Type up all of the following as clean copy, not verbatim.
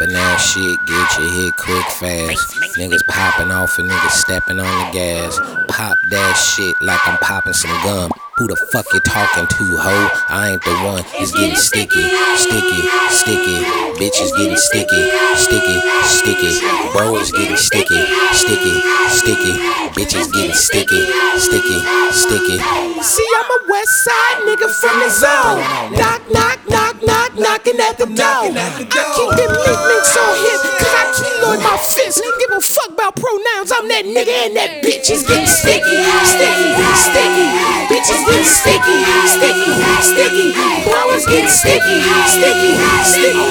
Poppin' that shit, get your hit quick fast. Niggas popping off and niggas stepping on the gas. Pop that shit like I'm popping some gum. Who the fuck you talking to, ho? I ain't the one. It's getting sticky, sticky, sticky. Bitch is getting sticky, sticky, sticky. Bro is getting sticky, sticky, sticky. Bitch is getting sticky, sticky, sticky. See, I'm a West Side nigga from the zone. Knock, knock, knock, knock, knocking at the door. I keep them nicknames on him, cause I keloid my fist. Give a fuck about pronouns, I'm that nigga and that bitch is getting sticky, sticky, sticky. Bitch is getting sticky, sticky, sticky. Bro is getting sticky, sticky, sticky.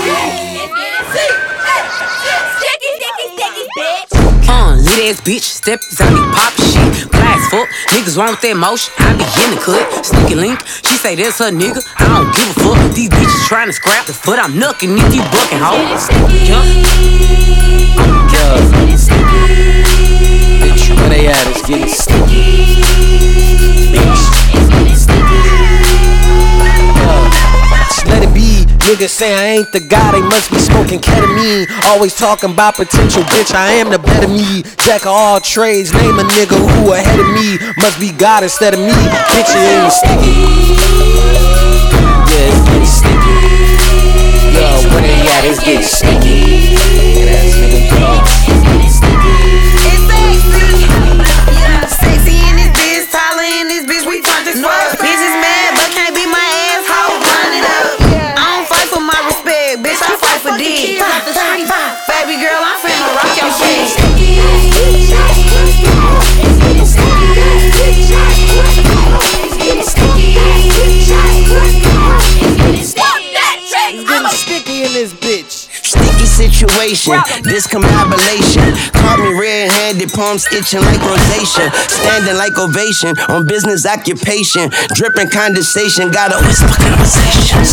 Lit ass bitch, step inside me, pop shit. Glass fuck, niggas want that motion. I be in the cut, sneaky link. She say that's her nigga, I don't give a fuck. These bitches trying to scrap the foot, I'm knucking if you bucking, ho. Bitch, where they at? It's getting sticky. Let it be, niggas say I ain't the guy, they must be smoking ketamine. Always talking about potential, bitch, I am the better me. Jack of all trades, name a nigga who ahead of me. Must be God instead of me, bitch, it ain't sticky. Yeah, it's getting sticky. Yo, where they at, it's getting sticky. Ass nigga, It's sexy in this bitch, taller in this bitch, we turned this fuck. Bitches mad, but can't be my asshole, turn it up. I don't fight for my respect, bitch, I fight for dick. Baby girl, I'm finna rock your shit. it's getting sticky in this bitch. Sticky situation, discombobulation. Caught me red-handed, palms itching like rosacea. Standing like ovation on business occupation. Dripping condensation, got a whisper conversations.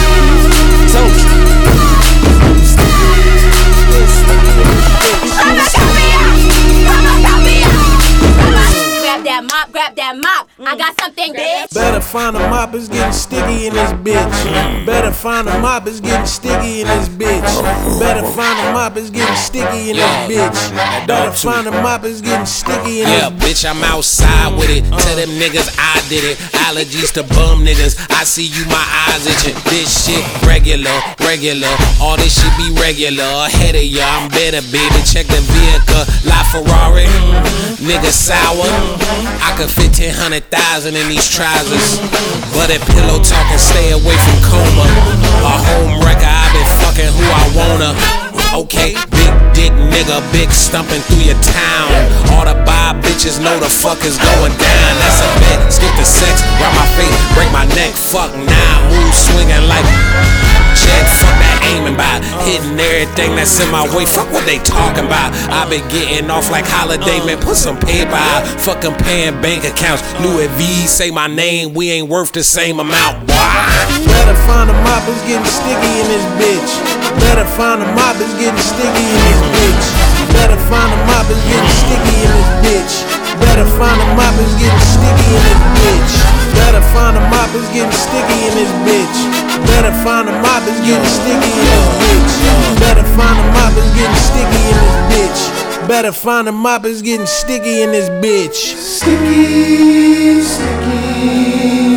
Grab that mop. I got something, bitch. Better find a mop, it's getting sticky in this bitch. Better find a mop, it's getting sticky in this bitch. Better find a mop, it's getting sticky in this bitch. Better find a mop, it's getting sticky in this bitch. Bitch, I'm outside with it. Tell them niggas I did it. Allergies to bum niggas. I see you, my eyes itching. This shit regular, regular. All this shit be regular. Ahead of ya, I'm better, baby. Check the vehicle. La Ferrari. Nigga sour. I could fit 10,000 in these trousers. But that pillow talking, stay away from coma. A home wrecker, I been fucking who I wanna. Okay, big dick nigga, big stumping through your town. All the bi bitches know the fuck is going down. That's a bet, skip the sex, rub my face, break my neck. Fuck now, move swinging like jet. Fuck that aiming by, hitting everything that's in my way. Fuck what they talking about. I been getting off like Holiday, man. Put some paper out. Fucking paying bank accounts. Louis V say my name, we ain't worth the same amount. Better find a mop, it's getting sticky in this bitch. Better find a mop, it's getting sticky in this bitch. Better find a mop, it's getting sticky in this bitch. Better find a mop, it's getting sticky in this bitch. Better find a mop, it's getting sticky in this bitch. Better find a mop, it's getting sticky in this bitch. Better find a mop, it's getting sticky in this bitch. Better find a mop, it's getting sticky in this bitch. Sticky, sticky.